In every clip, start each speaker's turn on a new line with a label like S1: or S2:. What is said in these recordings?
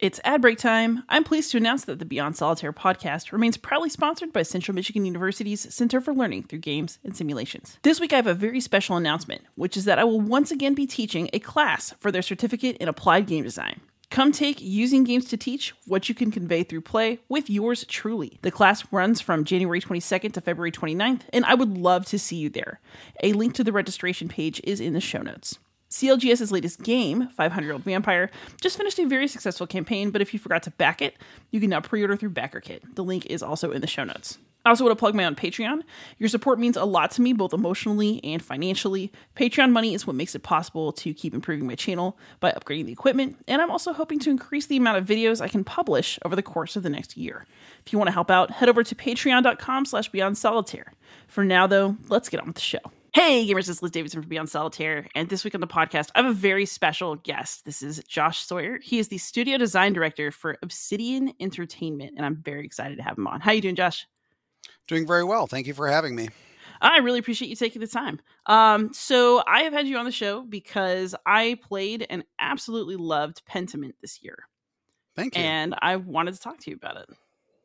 S1: It's ad break time. I'm pleased to announce that the Beyond Solitaire podcast remains proudly sponsored by Central Michigan University's Center for Learning Through Games and Simulations. This week I have a very special announcement, which is that I will once again be teaching a class for their certificate in applied game design. Come take Using Games to Teach What You Can Convey Through Play with yours truly. The class runs from January 22nd to February 29th, and I would love to see you there. A link to the registration page is in the show notes. CLGS's latest game, 500-Year-Old Vampire, just finished a very successful campaign, but if you forgot to back it, you can now pre-order through BackerKit. The link is also in the show notes. I also want to plug my own Patreon. Your support means a lot to me, both emotionally and financially. Patreon money is what makes it possible to keep improving my channel by upgrading the equipment, and I'm also hoping to increase the amount of videos I can publish over the course of the next year. If you want to help out, head over to patreon.com/BeyondSolitaire. For now, though, let's get on with the show. Hey gamers, it's Liz Davidson from Beyond Solitaire, and this week on the podcast, I have a very special guest. This is Josh Sawyer. He is the studio design director for Obsidian Entertainment, and I'm very excited to have him on. How you doing, Josh?
S2: Doing very well. Thank you for having me.
S1: I really appreciate you taking the time. So I have had you on the show because I played and absolutely loved Pentiment this year.
S2: Thank you.
S1: And I wanted to talk to you about it.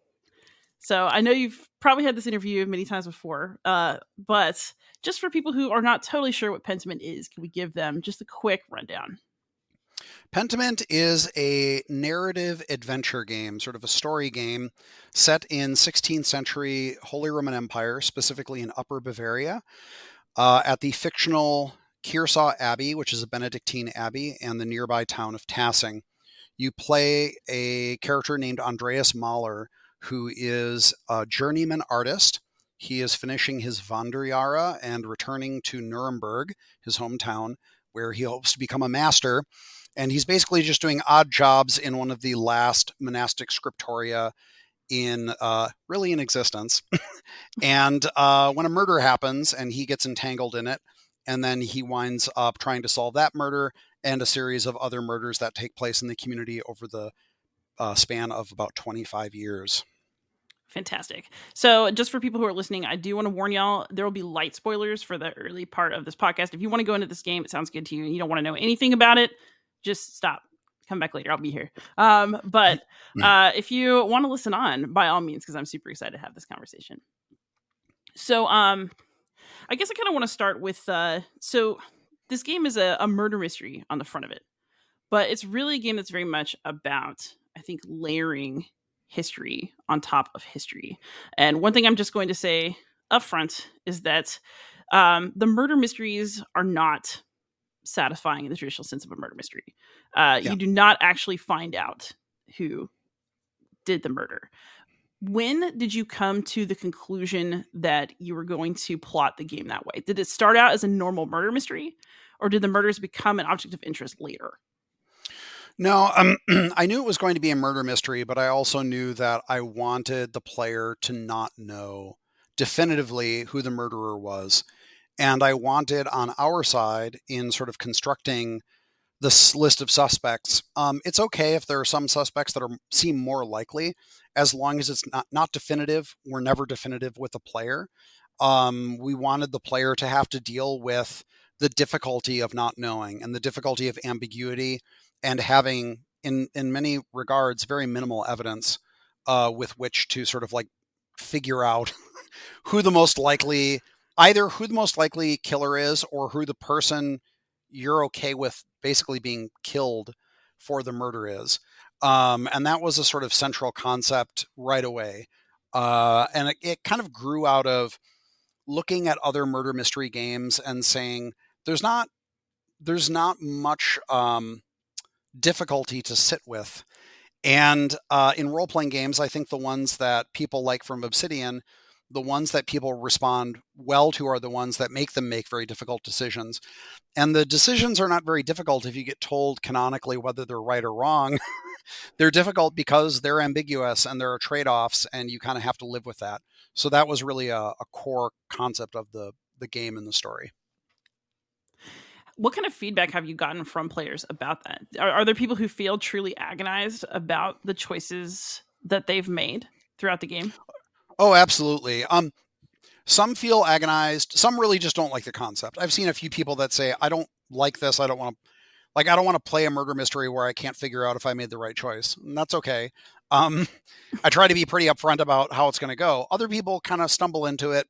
S1: So I know you've probably had this interview many times before, but just for people who are not totally sure what Pentiment is, can we give them just a quick rundown?
S2: Pentiment is a narrative adventure game, sort of a story game set in 16th century Holy Roman Empire, specifically in Upper Bavaria, at the fictional Kearsau Abbey, which is a Benedictine abbey, and the nearby town of Tassing. You play a character named Andreas Mahler, who is a journeyman artist. He is finishing his Wanderjahre and returning to Nuremberg, his hometown, where he hopes to become a master. And he's basically just doing odd jobs in one of the last monastic scriptoria in existence. And when a murder happens and he gets entangled in it, and then he winds up trying to solve that murder and a series of other murders that take place in the community over the span of about 25 years.
S1: Fantastic. So just for people who are listening, I do want to warn y'all, there will be light spoilers for the early part of this podcast. If you want to go into this game, it sounds good to you, and you don't want to know anything about it, just stop. Come back later. I'll be here. But if you want to listen on, by all means, because I'm super excited to have this conversation. So I guess I kind of want to start with, so this game is a murder mystery on the front of it, but it's really a game that's very much about, I think, layering history on top of history. And one thing I'm just going to say up front is that the murder mysteries are not satisfying in the traditional sense of a murder mystery. You do not actually find out who did the murder. When did you come to the conclusion that you were going to plot the game that way? Did it start out as a normal murder mystery, or did the murders become an object of interest later?
S2: No, I knew it was going to be a murder mystery, but I also knew that I wanted the player to not know definitively who the murderer was. And I wanted on our side, in sort of constructing this list of suspects, it's okay if there are some suspects that seem more likely, as long as it's not definitive. We're never definitive with the player. We wanted the player to have to deal with the difficulty of not knowing and the difficulty of ambiguity, and having, in many regards, very minimal evidence with which to sort of like figure out who the most likely killer is, or who the person you're okay with basically being killed for the murder is. And that was a sort of central concept right away. And it kind of grew out of looking at other murder mystery games and saying, there's not much difficulty to sit with. And in role-playing games, I think the ones that people like from Obsidian, the ones that people respond well to, are the ones that make them make very difficult decisions. And the decisions are not very difficult if you get told canonically whether they're right or wrong. They're difficult because they're ambiguous and there are trade-offs, and you kind of have to live with that. So that was really a core concept of the game and the story.
S1: What kind of feedback have you gotten from players about that? Are there people who feel truly agonized about the choices that they've made throughout the game?
S2: Oh, absolutely. Some feel agonized. Some really just don't like the concept. I've seen a few people that say, I don't like this. I don't want to Like, I don't want to play a murder mystery where I can't figure out if I made the right choice. And that's okay. I try to be pretty upfront about how it's going to go. Other people kind of stumble into it,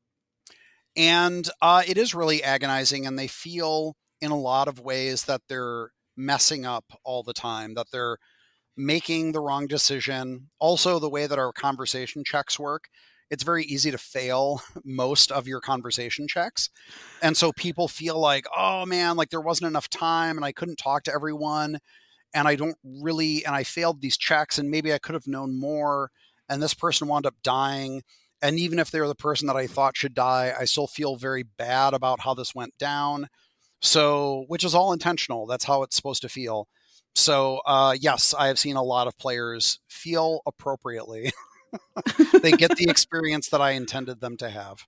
S2: and it is really agonizing, and they feel in a lot of ways that they're messing up all the time, that they're making the wrong decision. Also, the way that our conversation checks work, it's very easy to fail most of your conversation checks. And so people feel like, oh man, like there wasn't enough time and I couldn't talk to everyone. And I failed these checks and maybe I could have known more. And this person wound up dying. And even if they're the person that I thought should die, I still feel very bad about how this went down. So, which is all intentional. That's how it's supposed to feel. So, yes, I have seen a lot of players feel appropriately. They get the experience that I intended them to have.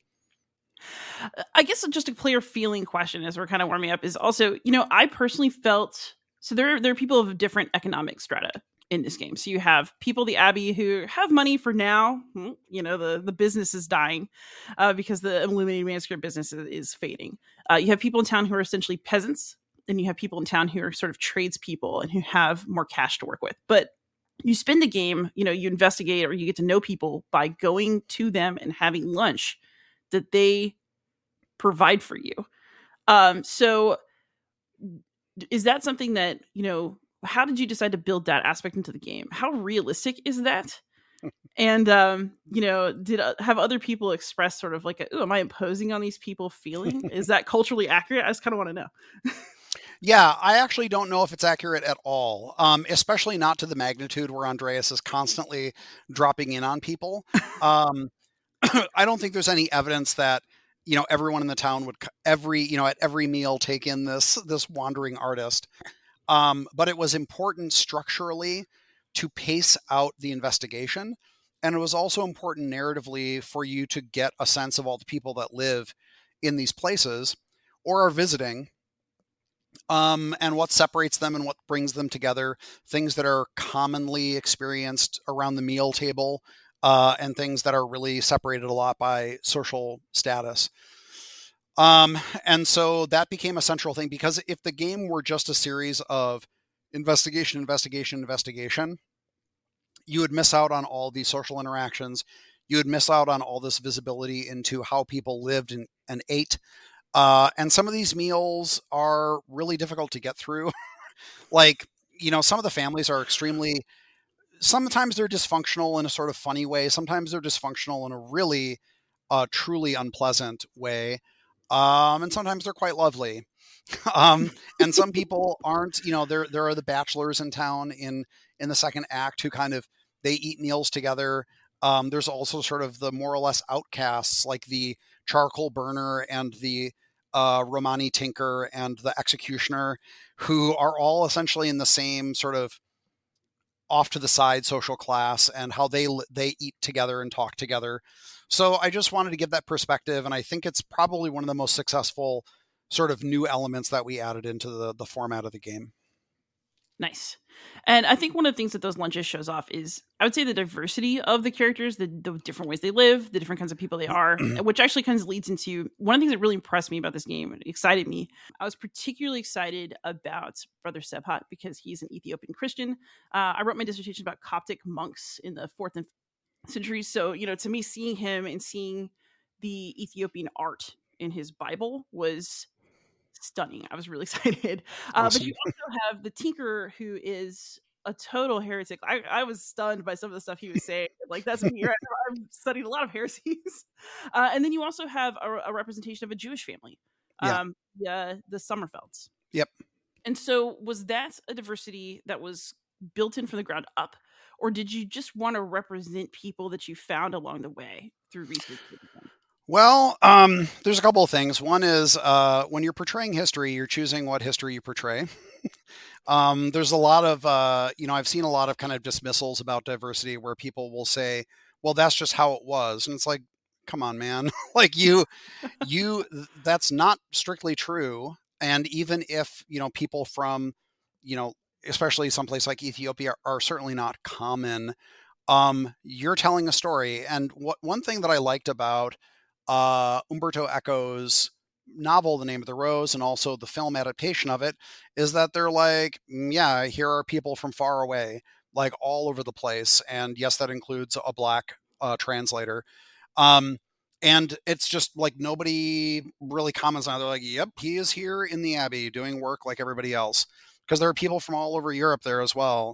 S1: I guess just a player feeling question as we're kind of warming up is also, I personally felt, so there are people of different economic strata in this game. So you have people, the Abbey, who have money for now. The business is dying because the Illuminated Manuscript business is fading. You have people in town who are essentially peasants, and you have people in town who are sort of tradespeople and who have more cash to work with. But you spend the game, you investigate or you get to know people by going to them and having lunch that they provide for you. So is that something that, how did you decide to build that aspect into the game? How realistic is that? And, have other people express sort of like, am I imposing on these people feeling? Is that culturally accurate? I just kind of want to know.
S2: Yeah, I actually don't know if it's accurate at all, especially not to the magnitude where Andreas is constantly dropping in on people. I don't think there's any evidence that, everyone in the town would at every meal take in this wandering artist. But it was important structurally to pace out the investigation. And it was also important narratively for you to get a sense of all the people that live in these places or are visiting. And what separates them and what brings them together, things that are commonly experienced around the meal table, and things that are really separated a lot by social status. And so that became a central thing, because if the game were just a series of investigation, you would miss out on all these social interactions. You would miss out on all this visibility into how people lived and ate. And some of these meals are really difficult to get through. Like, some of the families are sometimes they're dysfunctional in a sort of funny way. Sometimes they're dysfunctional in a really, truly unpleasant way. And sometimes they're quite lovely. And some people aren't, there are the bachelors in town in the second act who they eat meals together. There's also sort of the more or less outcasts, like the charcoal burner and the Romani tinker and the executioner, who are all essentially in the same sort of off to the side social class, and how they eat together and talk together. So I just wanted to give that perspective, and I think it's probably one of the most successful sort of new elements that we added into the format of the game.
S1: Nice. And I think one of the things that those lunches shows off is, I would say, the diversity of the characters, the different ways they live, the different kinds of people they are, which actually kind of leads into one of the things that really impressed me about this game and excited me. I was particularly excited about Brother Sebhat because he's an Ethiopian Christian. I wrote my dissertation about Coptic monks in the 4th and 5th centuries. So, to me, seeing him and seeing the Ethiopian art in his Bible was stunning. I was really excited.
S2: Awesome.
S1: But you also have the Tinker, who is a total heretic. I was stunned by some of the stuff he was saying. Like, that's me. Right? I've studied a lot of heresies. And then you also have a representation of a Jewish family. The Sommerfelds.
S2: Yep.
S1: And so was that a diversity that was built in from the ground up? Or did you just want to represent people that you found along the way through research?
S2: Well, there's a couple of things. One is when you're portraying history, you're choosing what history you portray. There's a lot of, I've seen a lot of kind of dismissals about diversity where people will say, well, that's just how it was. And it's like, come on, man. Like that's not strictly true. And even if, people from, especially someplace like Ethiopia are certainly not common, you're telling a story. And one thing that I liked about Umberto Eco's novel, The Name of the Rose, and also the film adaptation of it, is that they're like, yeah, here are people from far away, like all over the place. And yes, that includes a black translator. And it's just like nobody really comments on it. They're like, yep, he is here in the Abbey doing work like everybody else. Because there are people from all over Europe there as well.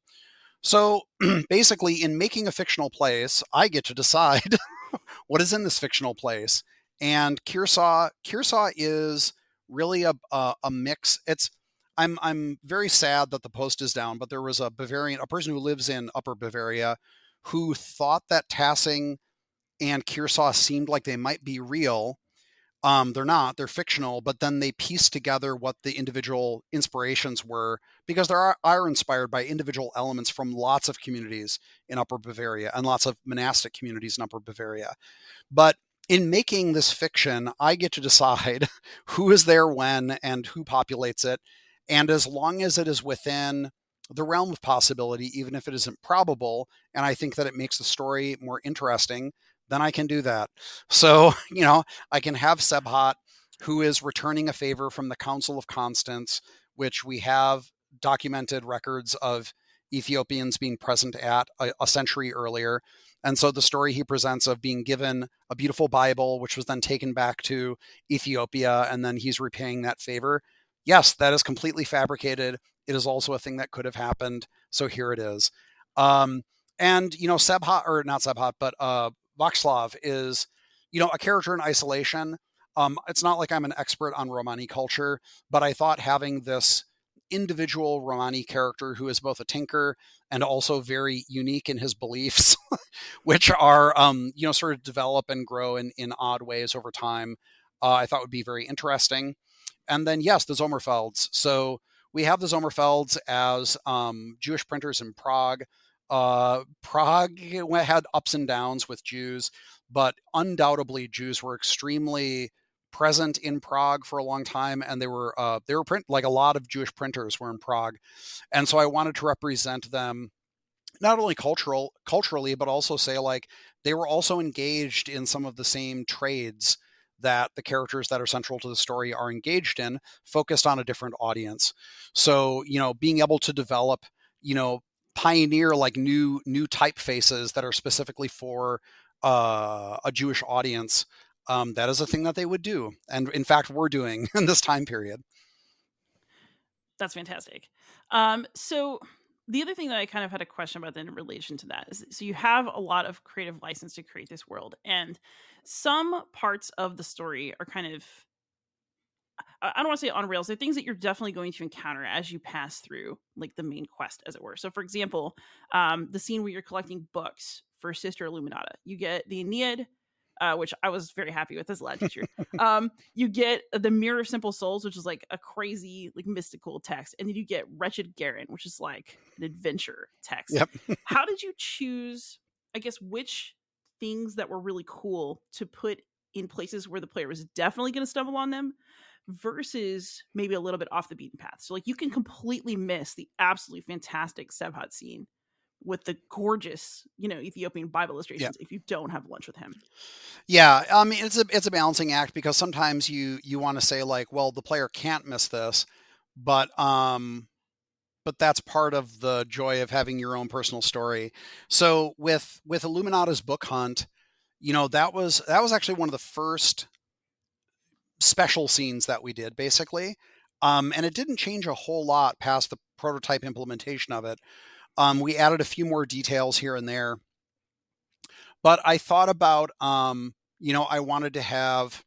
S2: So basically, in making a fictional place, I get to decide what is in this fictional place. And Kearsaw is really a mix. I'm very sad that the Post is down, but there was a person who lives in Upper Bavaria, who thought that Tassing and Kearsaw seemed like they might be real. They're not, they're fictional, but then they piece together what the individual inspirations were, because there are inspired by individual elements from lots of communities in Upper Bavaria and lots of monastic communities in Upper Bavaria. But in making this fiction, I get to decide who is there when and who populates it. And as long as it is within the realm of possibility, even if it isn't probable, and I think that it makes the story more interesting, then I can do that. So, I can have Sebhat, who is returning a favor from the Council of Constance, which we have documented records of Ethiopians being present at a century earlier. And so the story he presents of being given a beautiful Bible, which was then taken back to Ethiopia, and then he's repaying that favor. Yes, that is completely fabricated. It is also a thing that could have happened. So here it is. And, Sebhat, or not Sebhat, but Václav is, a character in isolation. It's not like I'm an expert on Romani culture, but I thought having this individual Romani character who is both a tinker and also very unique in his beliefs, which are, sort of develop and grow in odd ways over time, I thought would be very interesting. And then, yes, the Sommerfelds. So we have the Sommerfelds as Jewish printers in Prague. Prague had ups and downs with Jews, but undoubtedly Jews were extremely present in Prague for a long time, and they were like a lot of Jewish printers were in Prague, and so I wanted to represent them not only culturally, but also say like they were also engaged in some of the same trades that the characters that are central to the story are engaged in, focused on a different audience. So, being able to develop, pioneer like new typefaces that are specifically for a Jewish audience. That is a thing that they would do, and in fact, we're doing in this time period.
S1: That's fantastic. So the other thing that I kind of had a question about then in relation to that is, so you have a lot of creative license to create this world, and some parts of the story are kind of, I don't want to say on rails. They're things that you're definitely going to encounter as you pass through like the main quest, as it were. So for example, the scene where you're collecting books for Sister Illuminata, you get the Aeneid, which I was very happy with as a lad teacher. You get the Mirror of Simple Souls, which is like a crazy, like mystical text. And then you get Wretched Garen, which is like an adventure text.
S2: Yep.
S1: How did you choose, I guess, which things that were really cool to put in places where the player was definitely going to stumble on them versus maybe a little bit off the beaten path? So like you can completely miss the absolutely fantastic Sebhat scene with the gorgeous, Ethiopian Bible illustrations if you don't have lunch with him.
S2: Yeah, I mean it's a balancing act, because sometimes you want to say like, well, the player can't miss this, but that's part of the joy of having your own personal story. So with Illuminata's Book Hunt, that was actually one of the first special scenes that we did, basically. And it didn't change a whole lot past the prototype implementation of it. We added a few more details here and there. But I thought about, I wanted to have,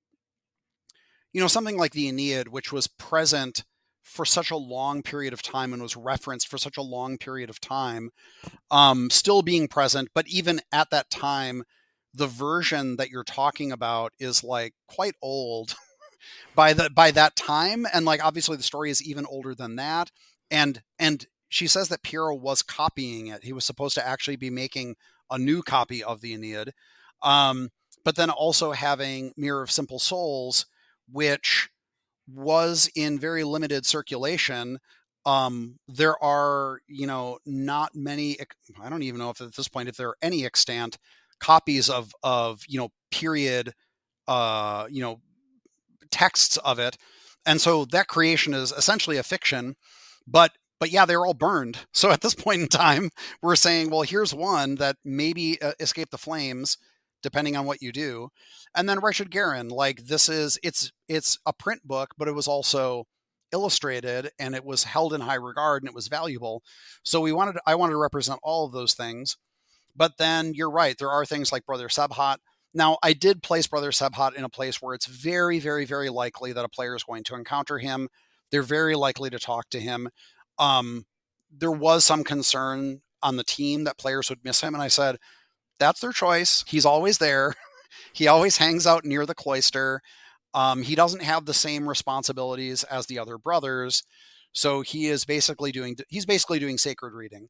S2: something like the Aeneid, which was present for such a long period of time and was referenced for such a long period of time, still being present. But even at that time, the version that you're talking about is like quite old by that time. And like, obviously the story is even older than that. And she says that Piero was copying it. He was supposed to actually be making a new copy of the Aeneid. But then also having Mirror of Simple Souls, which was in very limited circulation. There are, not many, I don't even know if at this point, if there are any extant copies of period, texts of it. And so that creation is essentially a fiction, but yeah, they're all burned. So at this point in time, we're saying, well, here's one that maybe escaped the flames, depending on what you do. And then Wretched Garen, like it's a print book, but it was also illustrated and it was held in high regard and it was valuable. So I wanted to represent all of those things. But then you're right, there are things like Brother Sebhat. Now, I did place Brother Sebhat in a place where it's very, very, very likely that a player is going to encounter him. They're very likely to talk to him. There was some concern on the team that players would miss him. And I said, that's their choice. He's always there. He always hangs out near the cloister. He doesn't have the same responsibilities as the other brothers. So he's basically doing sacred reading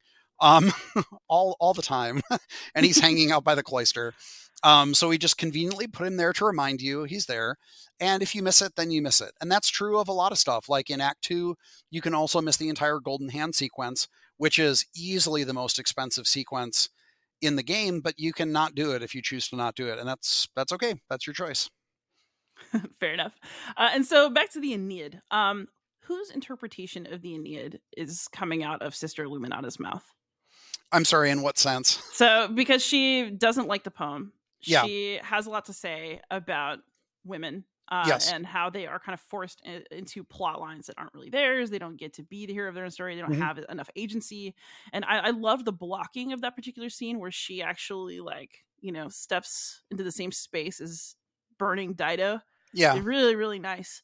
S2: all the time. And he's hanging out by the cloister. So we just conveniently put him there to remind you he's there. And if you miss it, then you miss it. And that's true of a lot of stuff. Like in Act 2, you can also miss the entire Golden Hand sequence, which is easily the most expensive sequence in the game, but you can not do it if you choose to not do it. And that's okay. That's your choice.
S1: Fair enough. And so back to the Aeneid. Whose interpretation of the Aeneid is coming out of Sister Illuminata's mouth?
S2: I'm sorry, in what sense?
S1: So because she doesn't like the poem.
S2: Yeah.
S1: She has a lot to say about women.
S2: Yes.
S1: And how they are kind of forced into plot lines that aren't really theirs. They don't get to be the hero of their own story. They don't have enough agency. And I love the blocking of that particular scene where she actually steps into the same space as burning Dido.
S2: Yeah.
S1: It's really, really nice.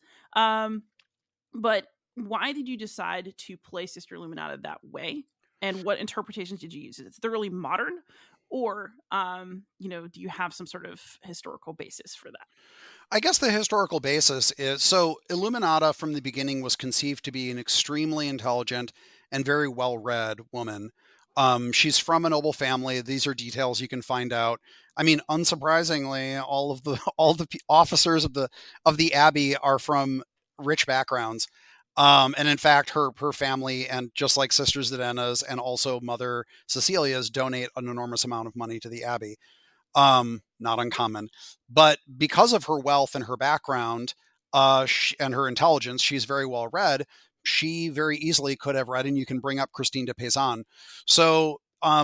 S1: But why did you decide to play Sister Illuminata that way? And what interpretations did you use? Is it thoroughly modern? Or, do you have some sort of historical basis for that?
S2: I guess the historical basis is, so Illuminata from the beginning was conceived to be an extremely intelligent and very well-read woman. She's from a noble family. These are details you can find out. I mean, unsurprisingly, all the officers of the Abbey are from rich backgrounds. And in fact, her family, and just like Sister Zidena's and also Mother Cecilia's, donate an enormous amount of money to the Abbey. Not uncommon, but because of her wealth and her background, and her intelligence, she's very well read. She very easily could have read, and you can bring up Christine de Pizan. So,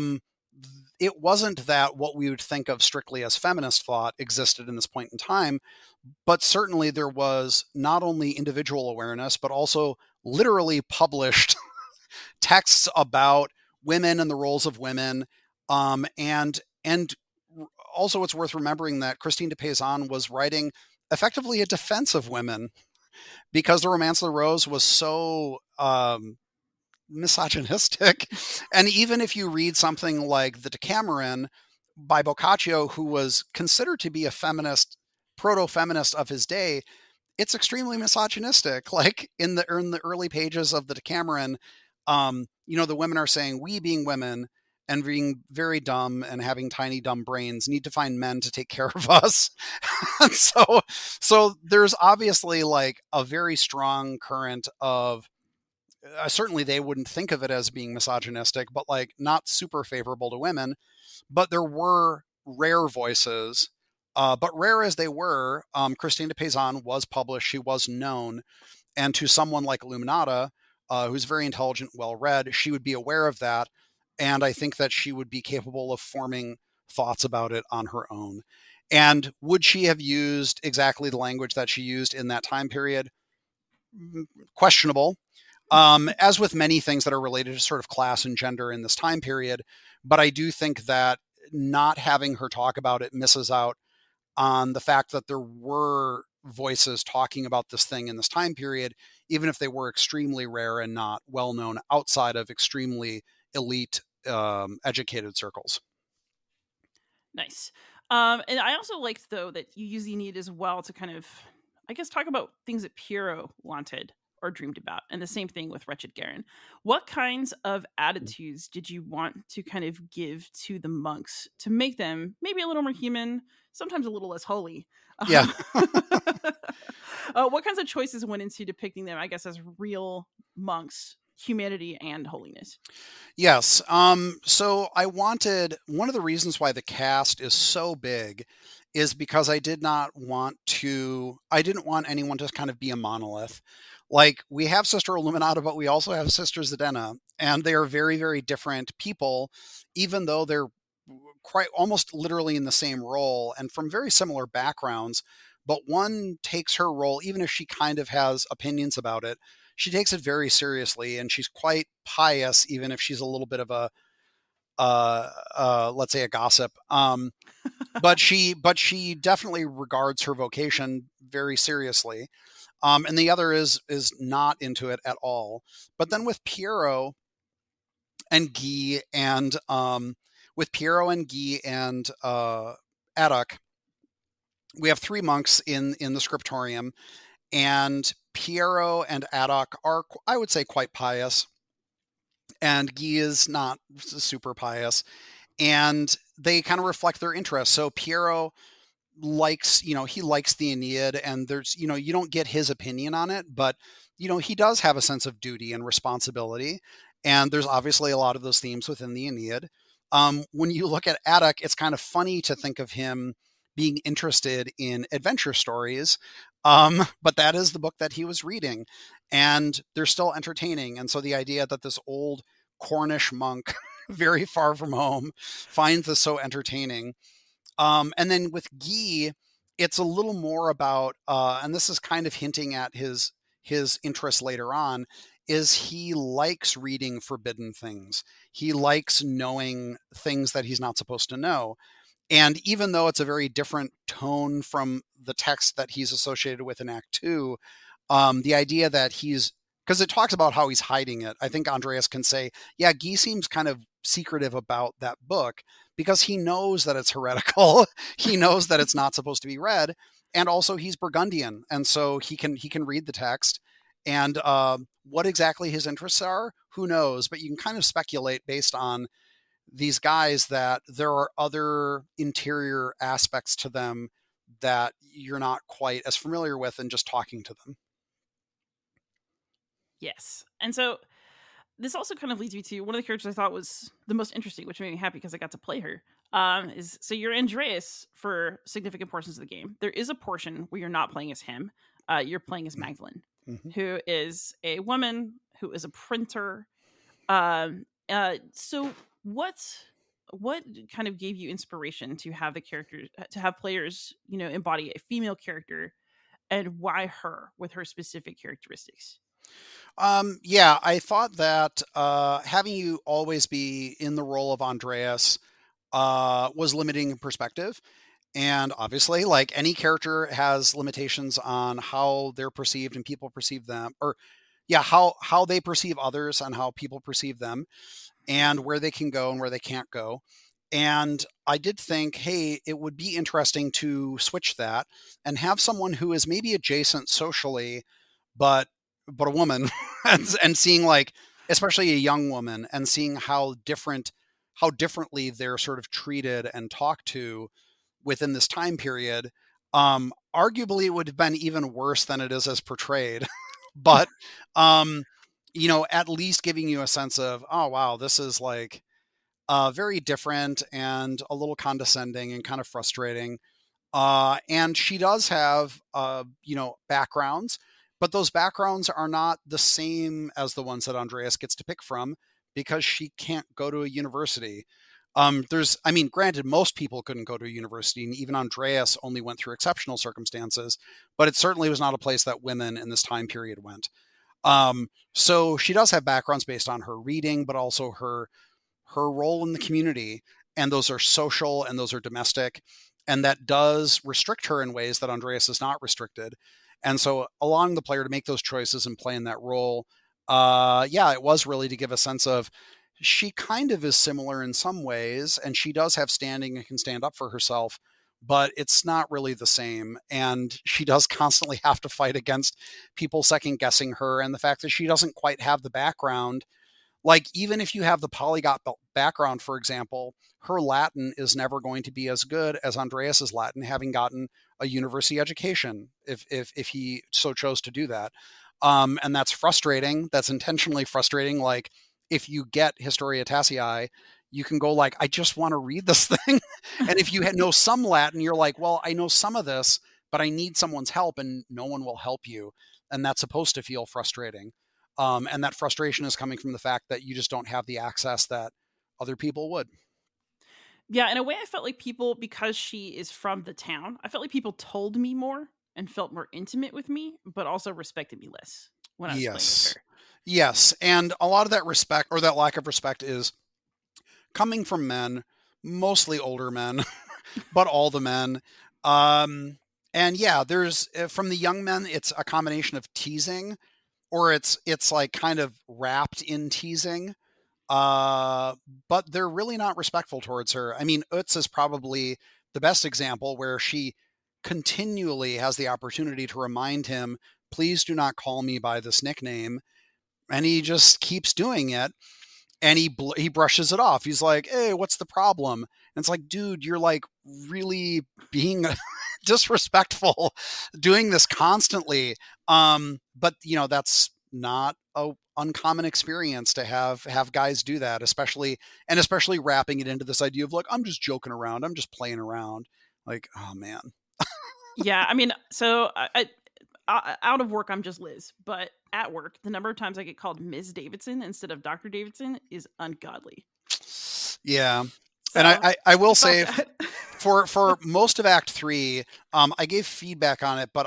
S2: it wasn't that what we would think of strictly as feminist thought existed in this point in time, but certainly there was not only individual awareness, but also literally published texts about women and the roles of women. And also it's worth remembering that Christine de Pizan was writing effectively a defense of women because the Romance of the Rose was so misogynistic. And even if you read something like the Decameron by Boccaccio, who was considered to be a feminist, proto-feminist of his day, it's extremely misogynistic. Like in the early pages of the Decameron, the women are saying, we being women and being very dumb and having tiny dumb brains need to find men to take care of us. And so there's obviously like a very strong current of, certainly they wouldn't think of it as being misogynistic, but like not super favorable to women. But there were rare voices, but rare as they were, Christine de Pizan was published, she was known. And to someone like Illuminata, who's very intelligent, well-read, she would be aware of that. And I think that she would be capable of forming thoughts about it on her own. And would she have used exactly the language that she used in that time period? Questionable. As with many things that are related to sort of class and gender in this time period. But I do think that not having her talk about it misses out on the fact that there were voices talking about this thing in this time period, even if they were extremely rare and not well known outside of extremely elite educated circles.
S1: Nice. And I also liked, though, that you use the Aeneid as well to kind of, I guess, talk about things that Piero wanted or dreamed about. And the same thing with Wretched Garen. What kinds of attitudes did you want to kind of give to the monks to make them maybe a little more human, sometimes a little less holy?
S2: Yeah.
S1: What kinds of choices went into depicting them, I guess, as real monks, humanity and holiness?
S2: Yes. So I wanted, one of the reasons why the cast is so big is because I didn't want anyone to kind of be a monolith. Like, we have Sister Illuminata, but we also have Sister Zadena, and they are very, very different people, even though they're quite almost literally in the same role and from very similar backgrounds. But one takes her role, even if she kind of has opinions about it, she takes it very seriously, and she's quite pious, even if she's a little bit of a let's say a gossip. But she definitely regards her vocation very seriously. And the other is not into it at all. But then with Piero and Guy and Addoc, we have three monks in the scriptorium, and Piero and Addoc are, I would say, quite pious, and Guy is not super pious, and they kind of reflect their interests. So Piero likes the Aeneid, and there's, you don't get his opinion on it, but he does have a sense of duty and responsibility, and there's obviously a lot of those themes within the Aeneid. When you look at Addoc, it's kind of funny to think of him being interested in adventure stories, but that is the book that he was reading, and they're still entertaining. And so the idea that this old Cornish monk very far from home finds this so entertaining. And then with Guy, it's a little more about, and this is kind of hinting at his interest later on, is he likes reading forbidden things. He likes knowing things that he's not supposed to know. And even though it's a very different tone from the text that he's associated with in Act 2, the idea that because it talks about how he's hiding it. I think Andreas can say, yeah, Guy seems kind of secretive about that book because he knows that it's heretical. He knows that it's not supposed to be read. And also he's Burgundian. And so he can read the text. And what exactly his interests are, who knows? But you can kind of speculate based on these guys that there are other interior aspects to them that you're not quite as familiar with in just talking to them.
S1: Yes. And so this also kind of leads me to one of the characters I thought was the most interesting, which made me happy because I got to play her. So you're Andreas for significant portions of the game. There is a portion where you're not playing as him. You're playing as Magdalene, who is a woman who is a printer. So what kind of gave you inspiration to have players, embody a female character, and why her with her specific characteristics?
S2: Yeah, I thought that having you always be in the role of Andreas was limiting in perspective. And obviously, like any character has limitations on how they're perceived and people perceive them, or how they perceive others and how people perceive them, and where they can go and where they can't go. And I did think, hey, it would be interesting to switch that and have someone who is maybe adjacent socially, but a woman, and seeing, like, especially a young woman, and seeing how differently they're sort of treated and talked to within this time period. Arguably, it would have been even worse than it is as portrayed, but at least giving you a sense of, oh wow, this is like very different and a little condescending and kind of frustrating. And she does have backgrounds, but those backgrounds are not the same as the ones that Andreas gets to pick from because she can't go to a university. Granted, most people couldn't go to a university, and even Andreas only went through exceptional circumstances, but it certainly was not a place that women in this time period went. So she does have backgrounds based on her reading, but also her role in the community, and those are social and those are domestic, and that does restrict her in ways that Andreas is not restricted. And so allowing the player to make those choices and play in that role, it was really to give a sense of, she kind of is similar in some ways, and she does have standing and can stand up for herself, but it's not really the same. And she does constantly have to fight against people second guessing her, and the fact that she doesn't quite have the background. Like, even if you have the polyglot background, for example, her Latin is never going to be as good as Andreas's Latin, having gotten a university education, if he so chose to do that. And that's frustrating. That's intentionally frustrating. Like, if you get Historia Tassii, you can go like, I just want to read this thing. And if you know some Latin, you're like, well, I know some of this, but I need someone's help and no one will help you. And that's supposed to feel frustrating. And that frustration is coming from the fact that you just don't have the access that other people would.
S1: Yeah, in a way, I felt like people, because she is from the town, I felt like people told me more and felt more intimate with me, but also respected me less when I was playing with her.
S2: Yes. And a lot of that respect, or that lack of respect, is coming from men, mostly older men, but all the men. And yeah, there's from the young men, it's a combination of teasing, or it's like kind of wrapped in teasing. But they're really not respectful towards her. I mean, Utz is probably the best example, where she continually has the opportunity to remind him, please do not call me by this nickname. And he just keeps doing it. And he brushes it off. He's like, hey, what's the problem? And it's like, dude, you're like really being disrespectful doing this constantly. But that's not a uncommon experience to have guys do that, especially wrapping it into this idea of like, I'm just joking around. I'm just playing around. Like, oh man.
S1: Yeah. I mean, so I out of work, I'm just Liz, but at work, the number of times I get called Ms. Davidson instead of Dr. Davidson is ungodly.
S2: Yeah. So, and I will say for most of Act 3, I gave feedback on it, but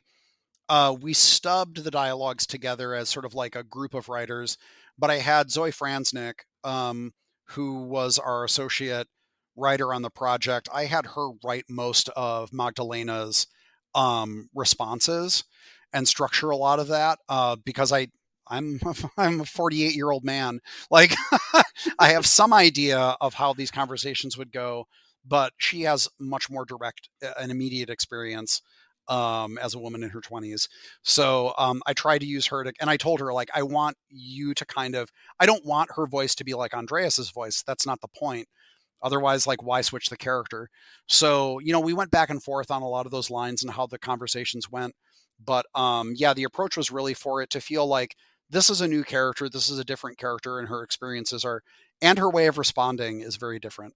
S2: we stubbed the dialogues together as sort of like a group of writers, but I had Zoe Franznik, who was our associate writer on the project. I had her write most of Magdalena's responses and structure a lot of that, because I'm a 48-year-old man. Like, I have some idea of how these conversations would go, but she has much more direct and immediate experience as a woman in her 20s. So I tried to use her and I told her, like, I want you to I don't want her voice to be like Andreas's voice. That's not the point. Otherwise, like, why switch the character? So, we went back and forth on a lot of those lines and how the conversations went. But yeah, the approach was really for it to feel like this is a new character. This is a different character, and her experiences and her way of responding is very different.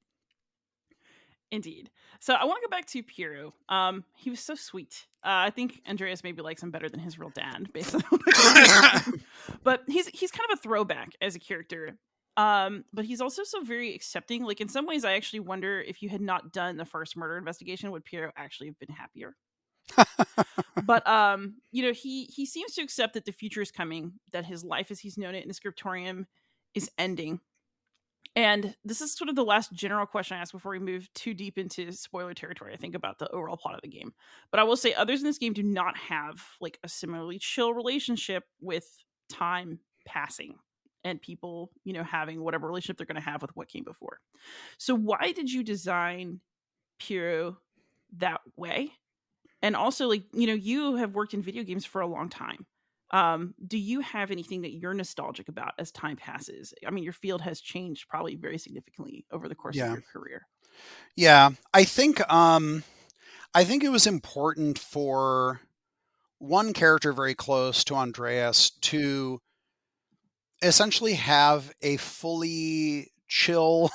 S1: Indeed. So I want to go back to Piero. He was so sweet. I think Andreas maybe likes him better than his real dad, based on but he's kind of a throwback as a character. But he's also so very accepting. Like, in some ways, I actually wonder if you had not done the first murder investigation, would Piero actually have been happier? But he seems to accept that the future is coming, that his life as he's known it in the scriptorium is ending. And this is sort of the last general question I ask before we move too deep into spoiler territory, I think, about the overall plot of the game. But I will say others in this game do not have like a similarly chill relationship with time passing and people, having whatever relationship they're going to have with what came before. So why did you design Piero that way? And also, like, you have worked in video games for a long time. Do you have anything that you're nostalgic about as time passes? I mean, your field has changed probably very significantly over the course of your career.
S2: Yeah, I think it was important for one character very close to Andreas to essentially have a fully chill,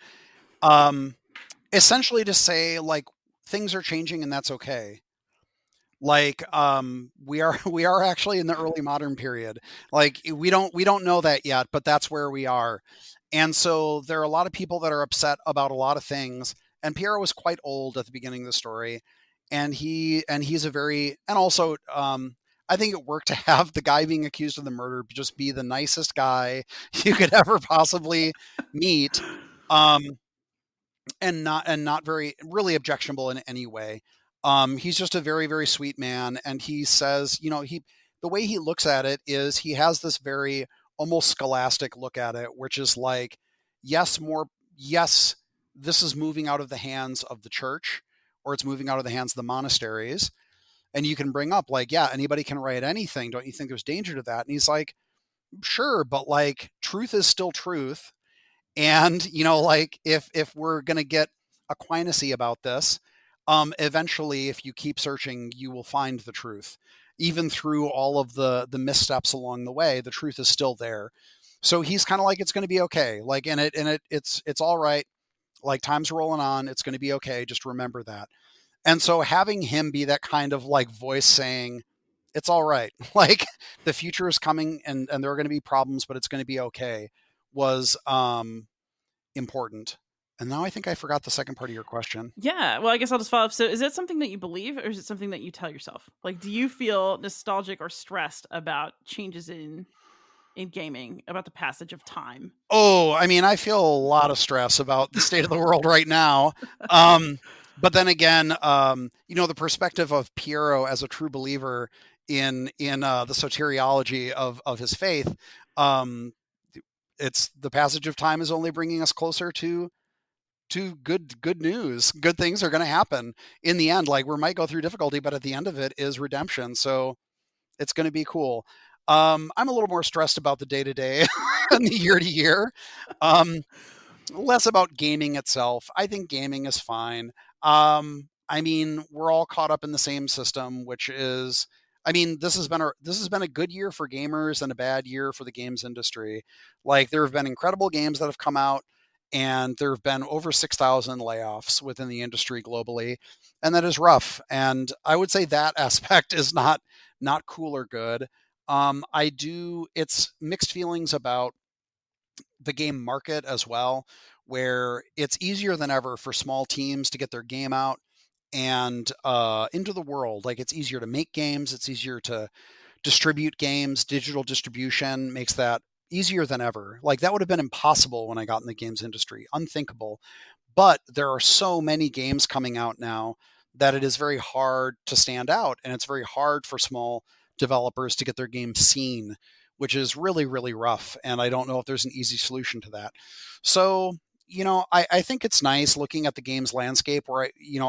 S2: essentially to say, like, things are changing and that's okay. Like, we are actually in the early modern period. Like, we don't know that yet, but that's where we are. And so there are a lot of people that are upset about a lot of things. And Piero was quite old at the beginning of the story. And he's a very, and also, I think it worked to have the guy being accused of the murder just be the nicest guy you could ever possibly meet. And not very really objectionable in any way. He's just a very, very sweet man. And he says, the way he looks at it is he has this very almost scholastic look at it, which is like, yes, this is moving out of the hands of the church, or it's moving out of the hands of the monasteries. And you can bring up like, yeah, anybody can write anything. Don't you think there's danger to that? And he's like, sure, but like, truth is still truth. And, like, if we're going to get Aquinas-y about this, eventually, if you keep searching, you will find the truth. Even through all of the missteps along the way, the truth is still there. So he's kind of like, it's going to be okay. Like, it's all right. Like, time's rolling on. It's going to be okay. Just remember that. And so having him be that kind of like voice saying, it's all right. Like, the future is coming and there are going to be problems, but it's going to be okay, was important. And now I think I forgot the second part of your question.
S1: Yeah, well, I guess I'll just follow up. So is that something that you believe, or is it something that you tell yourself? Like, do you feel nostalgic or stressed about changes in gaming, about the passage of time?
S2: Oh, I mean, I feel a lot of stress about the state of the world right now. But then again, the perspective of Piero as a true believer in the soteriology of his faith, it's the passage of time is only bringing us closer to good news. Good things are going to happen in the end. Like, we might go through difficulty, but at the end of it is redemption. So it's going to be cool. I'm a little more stressed about the day-to-day and the year-to-year. Less about gaming itself. I think gaming is fine. I mean, we're all caught up in the same system, which is, I mean, this has been a good year for gamers and a bad year for the games industry. Like, there have been incredible games that have come out, and there have been over 6,000 layoffs within the industry globally, and that is rough. And I would say that aspect is not cool or good. It's mixed feelings about the game market as well, where it's easier than ever for small teams to get their game out and into the world. Like, it's easier to make games, it's easier to distribute games. Digital distribution makes that easier than ever. Like, that would have been impossible when I got in the games industry, unthinkable. But there are so many games coming out now that it is very hard to stand out, and it's very hard for small developers to get their games seen, which is really, really rough. And I don't know if there's an easy solution to that. So, I think it's nice looking at the games landscape where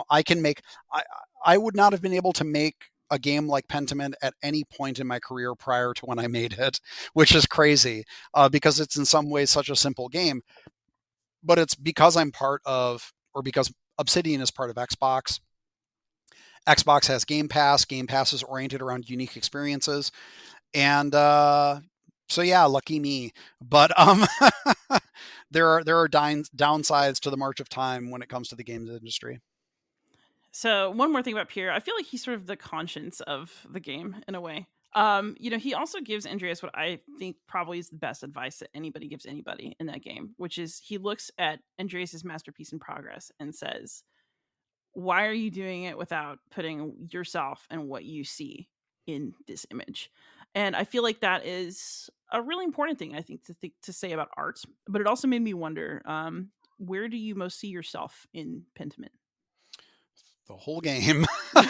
S2: I would not have been able to make a game like Pentiment at any point in my career prior to when I made it, which is crazy, because it's in some ways such a simple game. But it's because because Obsidian is part of Xbox. Xbox has Game Pass. Game Pass is oriented around unique experiences. And so yeah, lucky me. But there are downsides to the march of time when it comes to the games industry.
S1: So one more thing about Pierre, I feel like he's sort of the conscience of the game in a way. He also gives Andreas what I think probably is the best advice that anybody gives anybody in that game, which is he looks at Andreas's masterpiece in progress and says, why are you doing it without putting yourself and what you see in this image? And I feel like that is a really important thing, I think, to say about art. But it also made me wonder, where do you most see yourself in Pentiment?
S2: The whole game.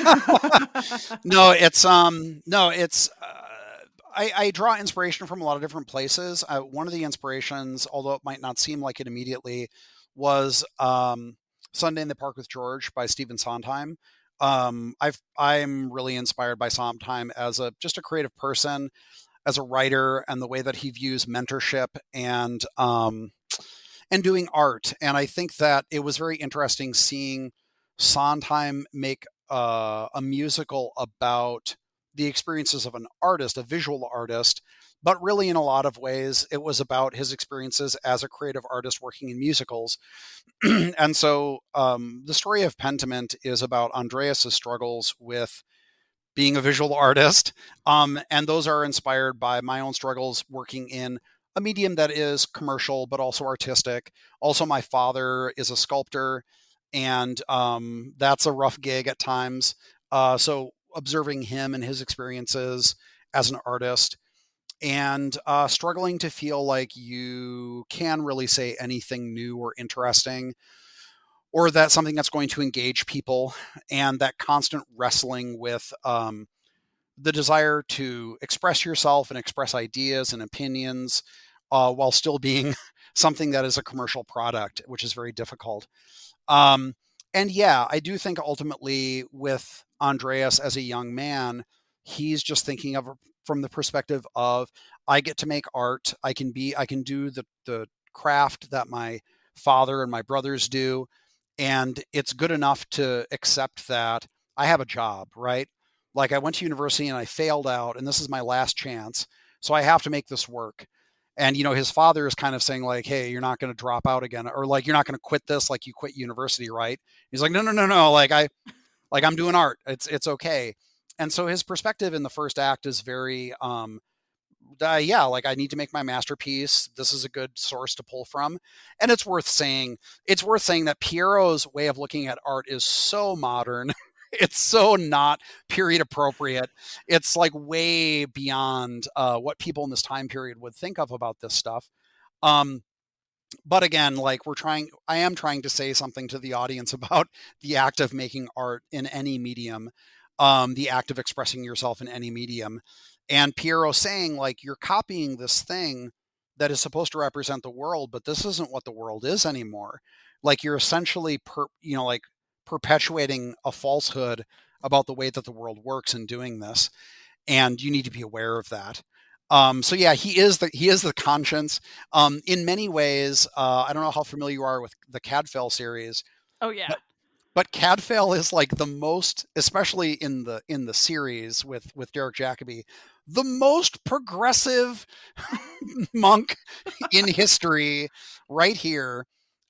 S2: I draw inspiration from a lot of different places. One of the inspirations, although it might not seem like it immediately, was Sunday in the Park with George by Stephen Sondheim. I'm really inspired by Sondheim as just a creative person, as a writer, and the way that he views mentorship and doing art. And I think that it was very interesting seeing Sondheim make a musical about the experiences of an artist, a visual artist, but really in a lot of ways it was about his experiences as a creative artist working in musicals. And so the story of Pentiment is about Andreas's struggles with being a visual artist, and those are inspired by my own struggles working in a medium that is commercial but also artistic. Also, my father is a sculptor, and that's a rough gig at times. So observing him and his experiences as an artist, and struggling to feel like you can really say anything new or interesting, or that something that's going to engage people, and that constant wrestling with the desire to express yourself and express ideas and opinions while still being something that is a commercial product, which is very difficult. And yeah, I do think ultimately with Andreas as a young man, he's just thinking of from the perspective of, I get to make art. I can do the craft that my father and my brothers do. And it's good enough to accept that I have a job, right? Like, I went to university and I failed out, and this is my last chance. So I have to make this work. And, his father is kind of saying like, hey, you're not going to drop out again, or like, you're not going to quit this like you quit university, right? He's like, no, no, no, no. I'm doing art. It's okay. And so his perspective in the first act is very, like, I need to make my masterpiece. This is a good source to pull from. And it's worth saying that Piero's way of looking at art is so modern. It's so not period appropriate. It's like way beyond what people in this time period would think of about this stuff. But again, like, I am trying to say something to the audience about the act of making art in any medium, the act of expressing yourself in any medium. And Piero saying, like, you're copying this thing that is supposed to represent the world, but this isn't what the world is anymore. Like, you're essentially, perpetuating a falsehood about the way that the world works in doing this. And you need to be aware of that. So yeah, he is the conscience. In many ways, I don't know how familiar you are with the Cadfael series.
S1: Oh yeah.
S2: But Cadfael is like the most, especially in the series with Derek Jacobi, the most progressive monk in history right here.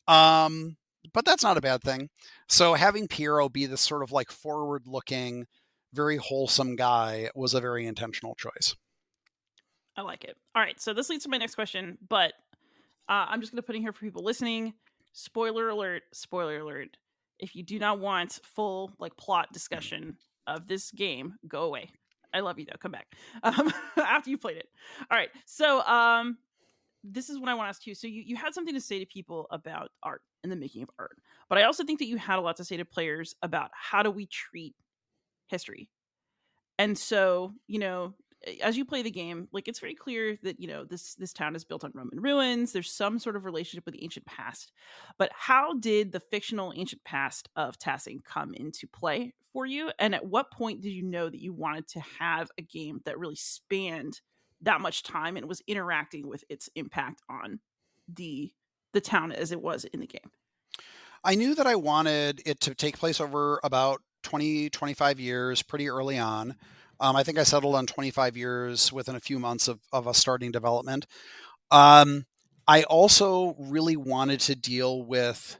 S2: But that's not a bad thing. So having Piero be this sort of like forward-looking, very wholesome guy was a very intentional choice.
S1: I like it. All right, so this leads to my next question, but I'm just going to put in here for people listening. Spoiler alert, spoiler alert. If you do not want full like plot discussion of this game, go away. I love you though. Come back after you played it. All right, so this is what I want to ask you. So you had something to say to people about art and the making of art, but I also think that you had a lot to say to players about how do we treat history. And so, as you play the game, like, it's very clear that, this town is built on Roman ruins. There's some sort of relationship with the ancient past. But how did the fictional ancient past of Tassing come into play for you? And at what point did you know that you wanted to have a game that really spanned that much time and was interacting with its impact on the town as it was in the game?
S2: I knew that I wanted it to take place over about 20, 25 years pretty early on. I think I settled on 25 years within a few months of us starting development. I also really wanted to deal with,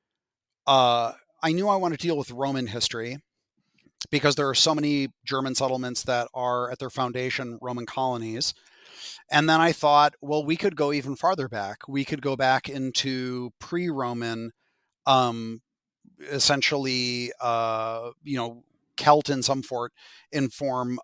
S2: I knew I wanted to deal with Roman history because there are so many German settlements that are at their foundation Roman colonies. And then I thought, well, we could go even farther back. We could go back into pre-Roman, essentially, Celt in some form,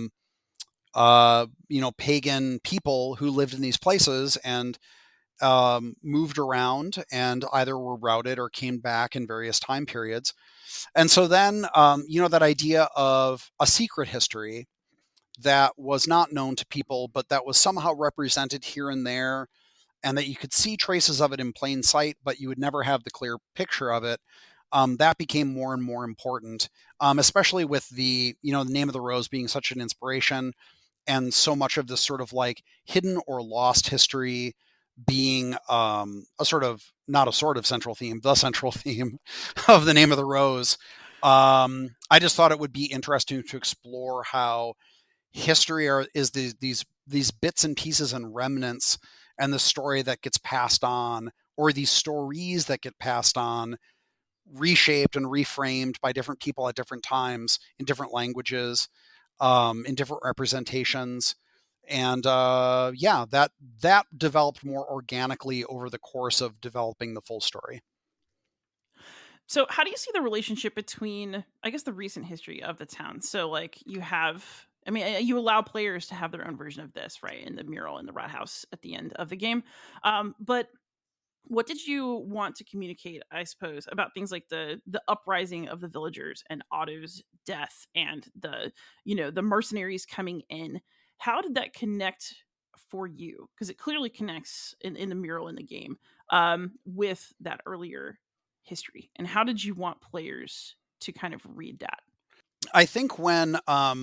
S2: pagan people who lived in these places and moved around and either were routed or came back in various time periods. And so then, that idea of a secret history that was not known to people, but that was somehow represented here and there, and that you could see traces of it in plain sight, but you would never have the clear picture of it. That became more and more important, especially with the Name of the Rose being such an inspiration, and so much of this sort of like hidden or lost history being a sort of, not a sort of central theme, the central theme of the Name of the Rose. I just thought it would be interesting to explore how history is these bits and pieces and remnants, and the story that gets passed on, or these stories that get passed on, reshaped and reframed by different people at different times in different languages, in different representations. And that developed more organically over the course of developing the full story.
S1: So how do you see the relationship between, I guess, the recent history of the town? So like you allow players to have their own version of this, right? In the mural in the rat house at the end of the game. But what did you want to communicate, I suppose, about things like the uprising of the villagers and Otto's death and the mercenaries coming in? How did that connect for you? Because it clearly connects in the mural in the game with that earlier history. And how did you want players to kind of read that?
S2: I think when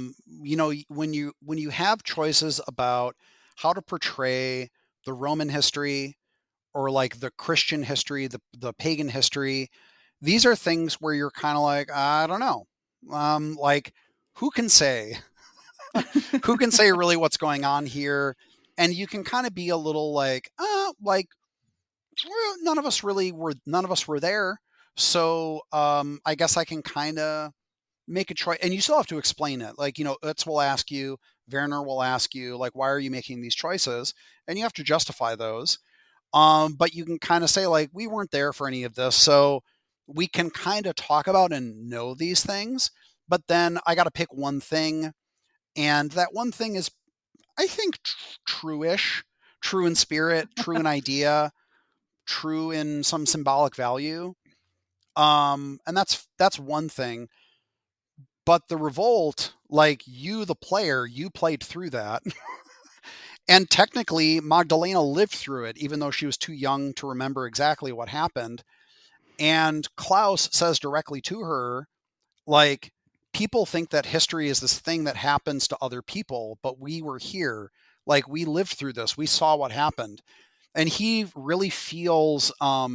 S2: you have choices about how to portray the Roman history, or like the Christian history, the pagan history, these are things where you're kind of like, I don't know. Like, who can say? Who can say really what's going on here? And you can kind of be a little like, well, none of us were there. So I guess I can kind of make a choice, and you still have to explain it. Like, Utz will ask you, Werner will ask you, like, why are you making these choices? And you have to justify those. But you can kind of say, like, we weren't there for any of this. So we can kind of talk about and know these things. But then I got to pick one thing. And that one thing is, I think, true-ish, true in spirit, true in idea, true in some symbolic value. And that's one thing. But the revolt, like you, the player, you played through that. And technically, Magdalena lived through it, even though she was too young to remember exactly what happened. And Klaus says directly to her, like, people think that history is this thing that happens to other people, but we were here. Like, we lived through this. We saw what happened. And he really feels,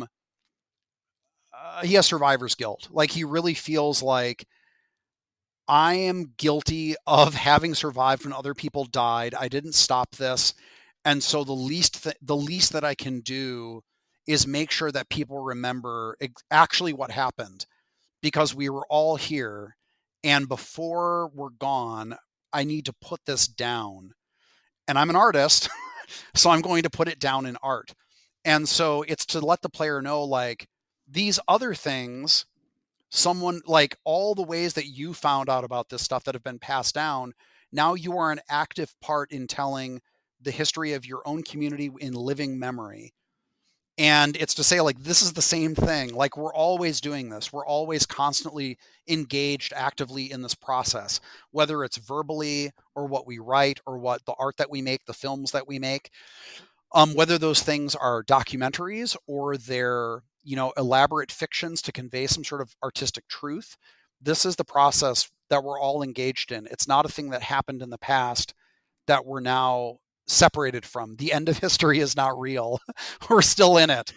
S2: he has survivor's guilt. Like, he really feels like, I am guilty of having survived when other people died. I didn't stop this. And so the least that I can do is make sure that people remember actually what happened, because we were all here. And before we're gone, I need to put this down. And I'm an artist, so I'm going to put it down in art. And so it's to let the player know, like, these other things, someone, like, all the ways that you found out about this stuff that have been passed down, now you are an active part in telling the history of your own community in living memory. And it's to say, like, this is the same thing. Like, we're always doing this. We're always constantly engaged actively in this process, whether it's verbally or what we write or what the art that we make, the films that we make, whether those things are documentaries or they're, elaborate fictions to convey some sort of artistic truth. This is the process that we're all engaged in. It's not a thing that happened in the past that we're now separated from. The end of history is not real. We're still in it.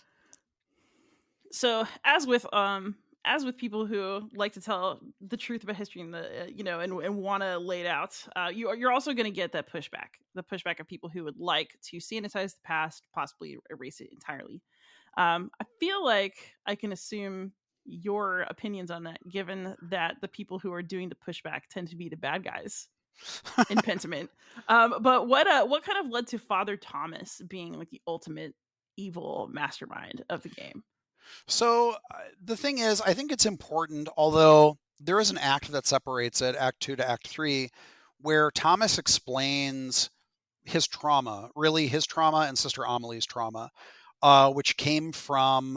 S1: So as with people who like to tell the truth about history and and want to lay it out, you're also going to get that the pushback of people who would like to sanitize the past, possibly erase it entirely. I feel like I can assume your opinions on that, given that the people who are doing the pushback tend to be the bad guys in Pentiment. But what kind of led to Father Thomas being like the ultimate evil mastermind of the game?
S2: So the thing is, I think it's important, although there is an act that separates it, Act 2 to Act 3, where Thomas explains his trauma and Sister Amelie's trauma, which came from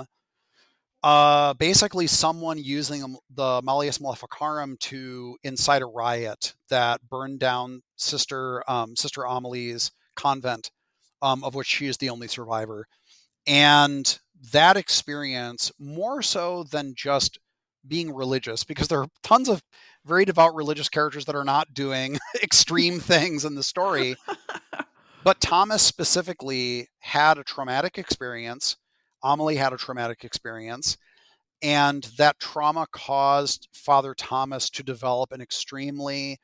S2: basically someone using the Malleus Maleficarum to incite a riot that burned down Sister Amelie's convent, of which she is the only survivor. And that experience, more so than just being religious, because there are tons of very devout religious characters that are not doing extreme things in the story. But Thomas specifically had a traumatic experience. Amelie had a traumatic experience. And that trauma caused Father Thomas to develop an extremely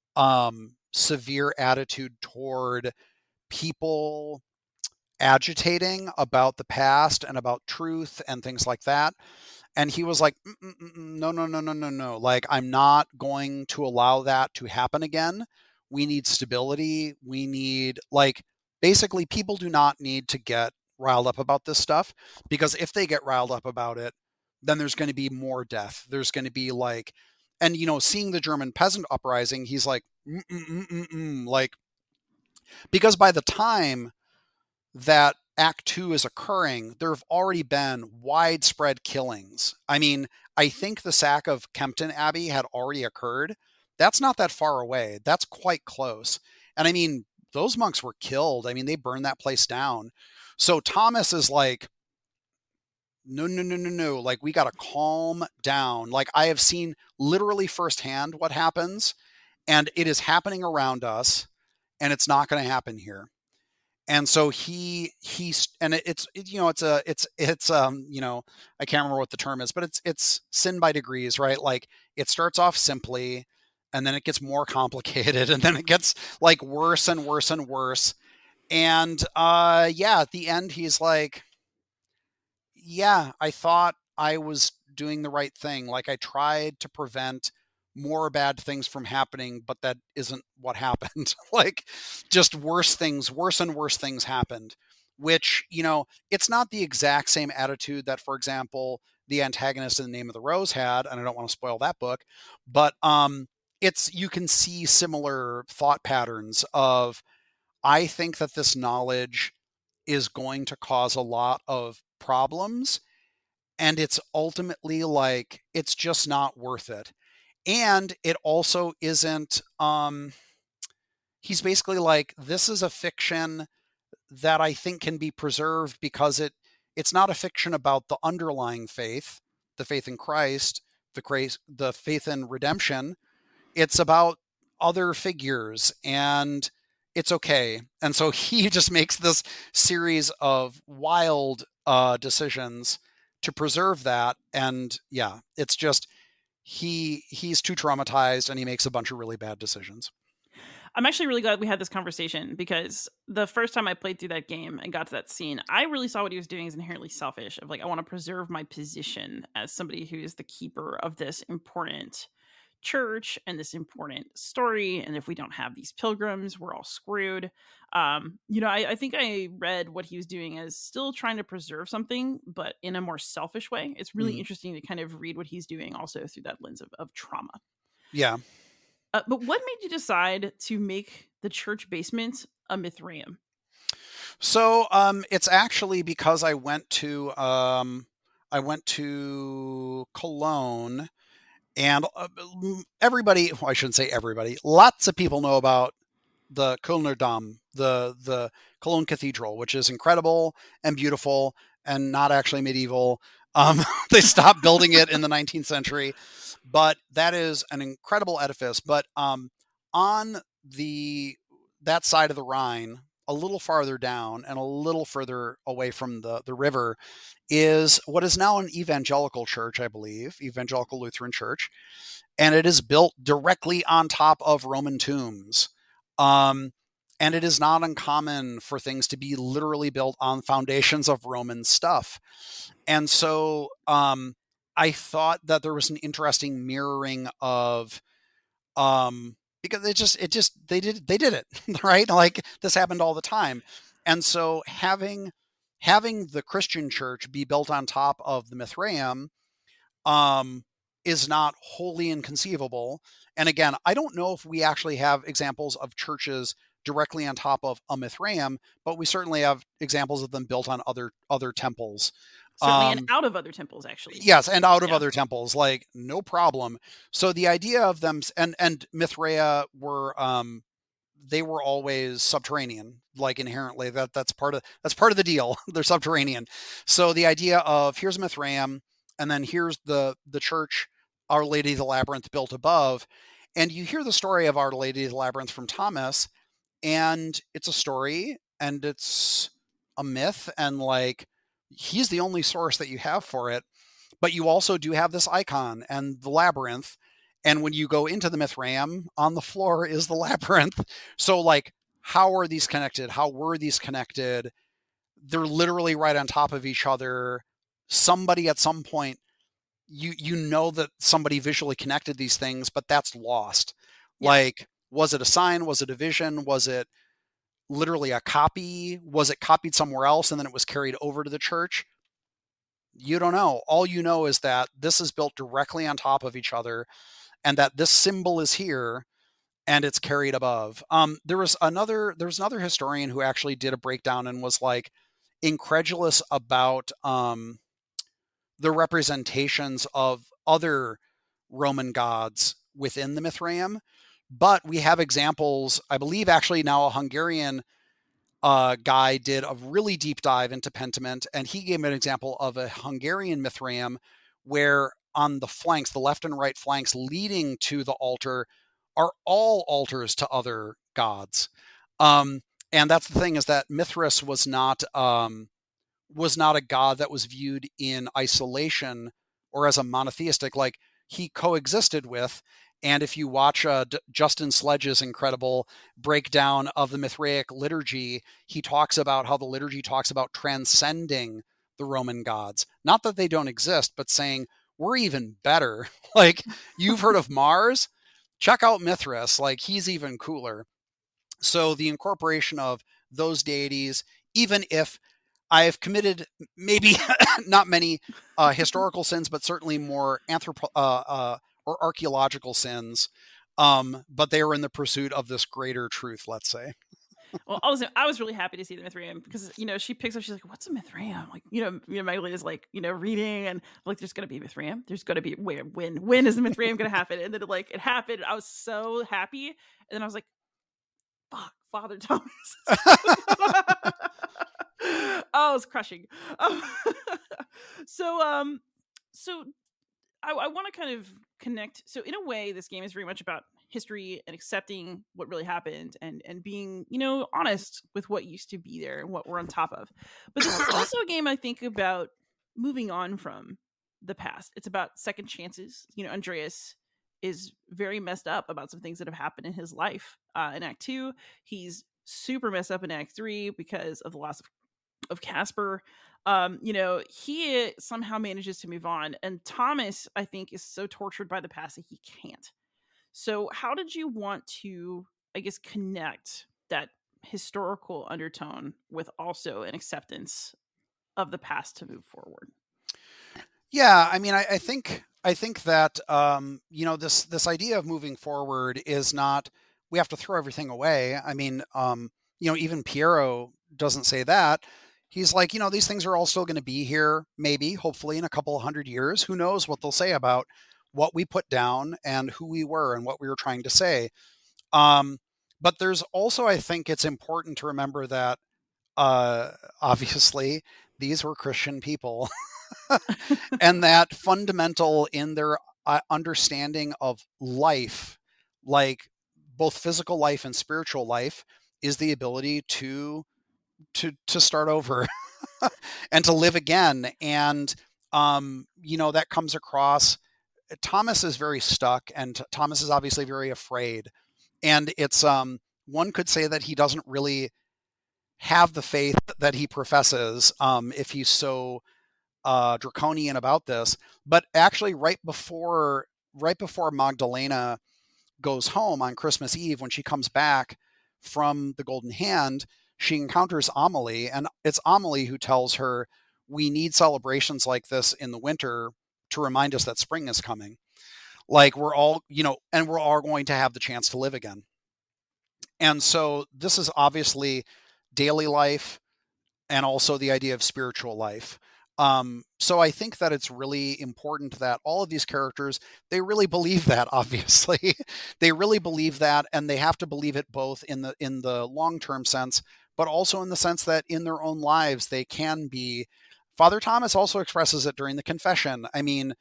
S2: severe attitude toward people agitating about the past and about truth and things like that. And he was like, no. Like, I'm not going to allow that to happen again. We need stability. We need, like, basically, people do not need to get riled up about this stuff, because if they get riled up about it, then there's going to be more death. There's going to be like, and, seeing the German peasant uprising, he's like, like, because by the time that Act 2 is occurring, there have already been widespread killings. I mean, I think the sack of Kempton Abbey had already occurred. That's not that far away. That's quite close. And I mean, those monks were killed. I mean, they burned that place down. So Thomas is like, no. Like, we got to calm down. Like, I have seen literally firsthand what happens, and it is happening around us, and it's not going to happen here. And so he's, and it's I can't remember what the term is, but it's sin by degrees, right? Like, it starts off simply, and then it gets more complicated, and then it gets like worse and worse and worse. And at the end, he's like, yeah, I thought I was doing the right thing. Like, I tried to prevent more bad things from happening, but that isn't what happened. Like, just worse and worse things happened, which, it's not the exact same attitude that, for example, the antagonist in The Name of the Rose had, and I don't want to spoil that book, but you can see similar thought patterns of, I think that this knowledge is going to cause a lot of problems, and it's ultimately like, it's just not worth it. And it also isn't, he's basically like, this is a fiction that I think can be preserved because it's not a fiction about the underlying faith, the faith in Christ, the faith in redemption. It's about other figures, and it's okay. And so he just makes this series of wild decisions to preserve that. And yeah, it's just, he's too traumatized, and he makes a bunch of really bad decisions.
S1: I'm actually really glad we had this conversation, because the first time I played through that game and got to that scene, I really saw what he was doing as inherently selfish, of like, I want to preserve my position as somebody who is the keeper of this important church and this important story. And if we don't have these pilgrims, we're all screwed. I think I read what he was doing as still trying to preserve something, but in a more selfish way. It's really interesting to kind of read what he's doing also through that lens of trauma.
S2: Yeah.
S1: But what made you decide to make the church basement a Mithraeum?
S2: So it's actually because I went to Cologne, and everybody, well, I shouldn't say everybody, lots of people know about the Kölner Dom, the Cologne Cathedral, which is incredible and beautiful and not actually medieval. They stopped building it in the 19th century, but that is an incredible edifice. But on that side of the Rhine, a little farther down and a little further away from the river, is what is now an evangelical church, I believe, Evangelical Lutheran Church. And it is built directly on top of Roman tombs. And it is not uncommon for things to be literally built on foundations of Roman stuff. And so I thought that there was an interesting mirroring of, because they did it, right? Like, this happened all the time. And so having the Christian church be built on top of the Mithraeum is not wholly inconceivable. And again, I don't know if we actually have examples of churches directly on top of a Mithraeum, but we certainly have examples of them built on other temples.
S1: Certainly, and out of other temples, actually.
S2: Yes, and out of other temples, like, no problem. So the idea of them, and Mithraea were, they were always subterranean, like, inherently. That's part of the deal. They're subterranean. So the idea of, here's Mithraeum, and then here's the church, Our Lady of the Labyrinth, built above. And you hear the story of Our Lady of the Labyrinth from Thomas, and it's a story, and it's a myth, and like, he's the only source that you have for it. But you also do have this icon and the labyrinth. And when you go into the Mithraeum, on the floor is the labyrinth. So, like, how are these connected? How were these connected? They're literally right on top of each other. Somebody at some point, you know that somebody visually connected these things, but that's lost. Yeah. Like, was it a sign? Was it a vision? Was it literally a copy? Was it copied somewhere else and then it was carried over to the church? You don't know. All you know is that this is built directly on top of each other, and that this symbol is here and it's carried above. There was another historian who actually did a breakdown and was like incredulous about the representations of other Roman gods within the Mithraeum. But we have examples, I believe actually now a Hungarian guy did a really deep dive into Pentiment, and he gave an example of a Hungarian Mithraeum where on the flanks, the left and right flanks leading to the altar, are all altars to other gods. And that's the thing, is that Mithras was not a god that was viewed in isolation or as a monotheistic. Like, he coexisted with, And if you watch Justin Sledge's incredible breakdown of the Mithraic liturgy, he talks about how the liturgy talks about transcending the Roman gods. Not that they don't exist, but saying we're even better. Like, you've heard of Mars? Check out Mithras. Like, he's even cooler. So the incorporation of those deities, even if I have committed maybe not many historical sins, but certainly more or archaeological sins, but they were in the pursuit of this greater truth, let's say.
S1: Well, also, I was really happy to see the Mithraeum because, she picks up, she's like, what's a Mithraeum? Like, Magdalene is like, reading and like, there's going to be a Mithraeum. There's going to be when is the Mithraeum going to happen? And then it happened. I was so happy. And then I was like, fuck, Father Thomas. Oh, it was crushing. So I want to kind of connect. So in a way, this game is very much about history and accepting what really happened and being, honest with what used to be there and what we're on top of. But this is also a game I think about moving on from the past. It's about second chances. Andreas is very messed up about some things that have happened in his life. In Act 2, he's super messed up in Act 3 because of the loss of Casper. He somehow manages to move on, and Thomas, I think, is so tortured by the past that he can't. So how did you want to, I guess, connect that historical undertone with also an acceptance of the past to move forward?
S2: Yeah, I mean, I think that this idea of moving forward is not we have to throw everything away. I mean, even Piero doesn't say that. He's like, these things are all still going to be here, maybe, hopefully, in a couple of 100 years. Who knows what they'll say about what we put down and who we were and what we were trying to say. But there's also, I think it's important to remember that, obviously, these were Christian people. And that fundamental in their understanding of life, like both physical life and spiritual life, is the ability to start over and to live again. And, that comes across. Thomas is very stuck, and Thomas is obviously very afraid. And it's, one could say that he doesn't really have the faith that he professes, if he's so draconian about this. But actually right before Magdalena goes home on Christmas Eve, when she comes back from the Golden Hand, she encounters Amelie, and it's Amelie who tells her, we need celebrations like this in the winter to remind us that spring is coming. Like, we're all, and we're all going to have the chance to live again. And so this is obviously daily life and also the idea of spiritual life. So I think that it's really important that all of these characters, they really believe that, obviously. They really believe that, and they have to believe it both in the long-term sense, but also in the sense that in their own lives, they can be. Father Thomas also expresses it during the confession. I mean,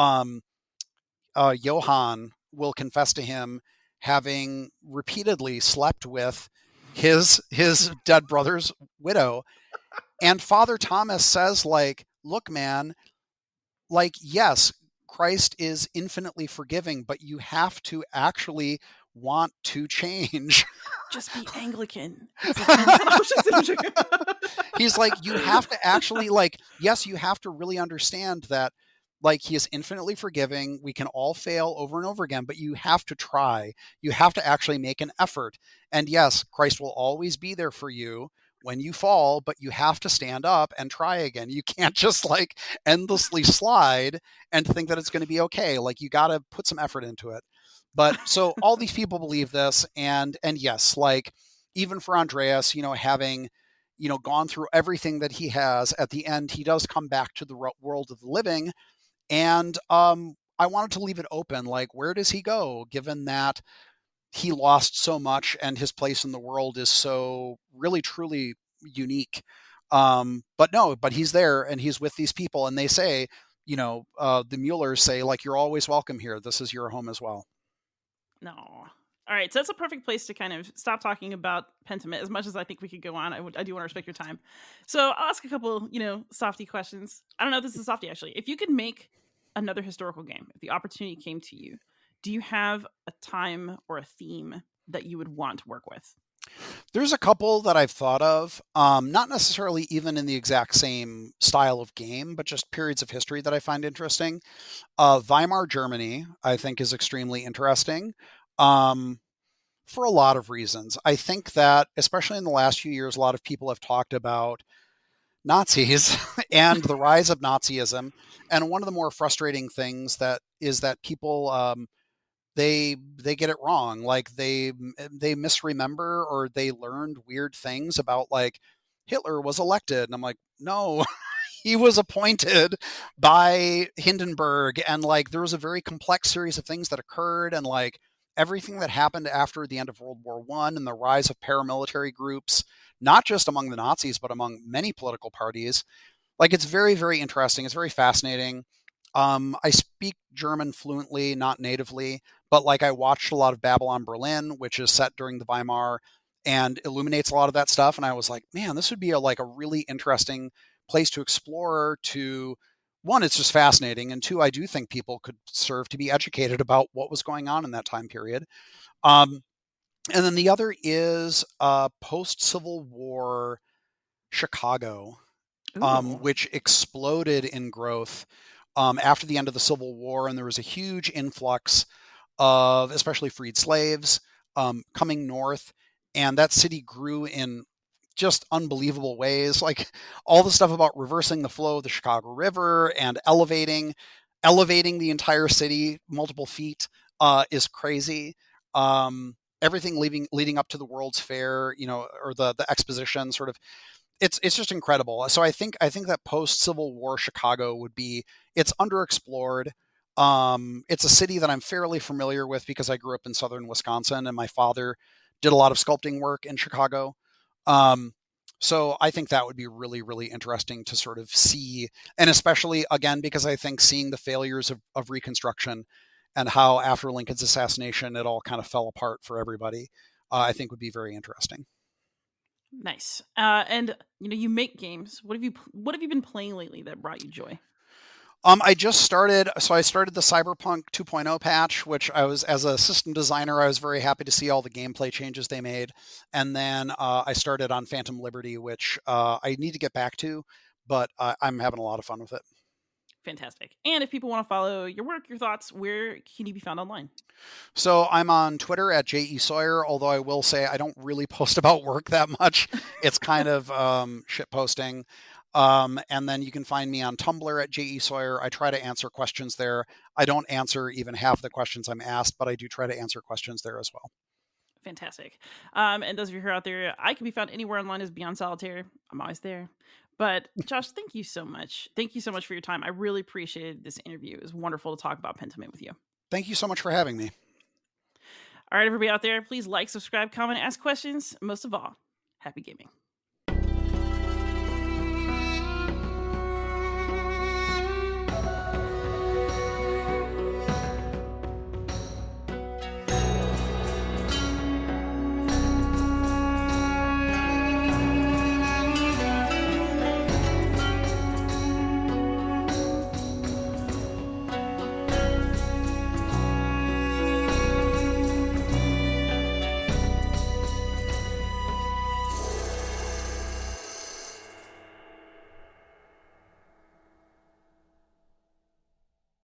S2: Johann will confess to him having repeatedly slept with his dead brother's widow. And Father Thomas says, like, look, man, like, yes, Christ is infinitely forgiving, but you have to actually want to change.
S1: Just be Anglican.
S2: He's like, you have to actually, like, yes, you have to really understand that, like, he is infinitely forgiving. We can all fail over and over again, but you have to try. You have to actually make an effort. And yes, Christ will always be there for you when you fall, but you have to stand up and try again. You can't just like endlessly slide and think that it's going to be okay. Like, you got to put some effort into it. But so all these people believe this, and yes, like, even for Andreas, having, gone through everything that he has, at the end, he does come back to the world of the living. And I wanted to leave it open, like, where does he go, given that he lost so much and his place in the world is so really, truly unique. But he's there and he's with these people, and they say, the Muellers say, like, you're always welcome here. This is your home as well.
S1: No. All right. So that's a perfect place to kind of stop talking about Pentiment. As much as I think we could go on, I do want to respect your time. So I'll ask a couple, softy questions. I don't know if this is a softy, actually. If you could make another historical game, if the opportunity came to you, do you have a time or a theme that you would want to work with?
S2: There's a couple that I've thought of, not necessarily even in the exact same style of game, but just periods of history that I find interesting. Weimar Germany, I think, is extremely interesting for a lot of reasons. I think that, especially in the last few years, a lot of people have talked about Nazis and the rise of Nazism. And one of the more frustrating things that is that people they get it wrong. Like they misremember, or they learned weird things about, like, Hitler was elected, and I'm like, no, he was appointed by Hindenburg, and like there was a very complex series of things that occurred, and like everything that happened after the end of World War One and the rise of paramilitary groups, not just among the Nazis but among many political parties. Like, it's very, very interesting. It's very fascinating. I speak German fluently, not natively, but like I watched a lot of Babylon Berlin, which is set during the Weimar and illuminates a lot of that stuff. And I was like, man, this would be like a really interesting place to explore. To one, it's just fascinating, and two, I do think people could serve to be educated about what was going on in that time period. And then the other is post-Civil War Chicago, which exploded in growth after the end of the Civil War, and there was a huge influx of especially freed slaves coming north, and that city grew in just unbelievable ways. Like, all the stuff about reversing the flow of the Chicago River and elevating the entire city multiple feet is crazy. Everything leading up to the World's Fair, or the exposition, sort of, it's just incredible. So I think that post Civil War Chicago would be, it's underexplored. It's a city that I'm fairly familiar with because I grew up in southern Wisconsin, and my father did a lot of sculpting work in Chicago. So I think that would be really, really interesting to sort of see, and especially, again, because I think seeing the failures of Reconstruction and how after Lincoln's assassination it all kind of fell apart for everybody, I think would be very interesting.
S1: Nice. And you make games. What have you been playing lately that brought you joy?
S2: I started the Cyberpunk 2.0 patch, which as a system designer, I was very happy to see all the gameplay changes they made. And then I started on Phantom Liberty, which I need to get back to, but I'm having a lot of fun with it.
S1: Fantastic. And if people want to follow your work, your thoughts, where can you be found online?
S2: So I'm on Twitter at J.E. Sawyer, although I will say I don't really post about work that much. It's kind of shit posting. And then you can find me on Tumblr at J.E. Sawyer. I try to answer questions there. I don't answer even half the questions I'm asked, but I do try to answer questions there as well.
S1: Fantastic. And those of you who are out there, I can be found anywhere online as Beyond Solitaire. I'm always there. But Josh, thank you so much. Thank you so much for your time. I really appreciated this interview. It was wonderful to talk about Pentiment with you.
S2: Thank you so much for having me.
S1: All right, everybody out there, please like, subscribe, comment, ask questions. Most of all, happy gaming.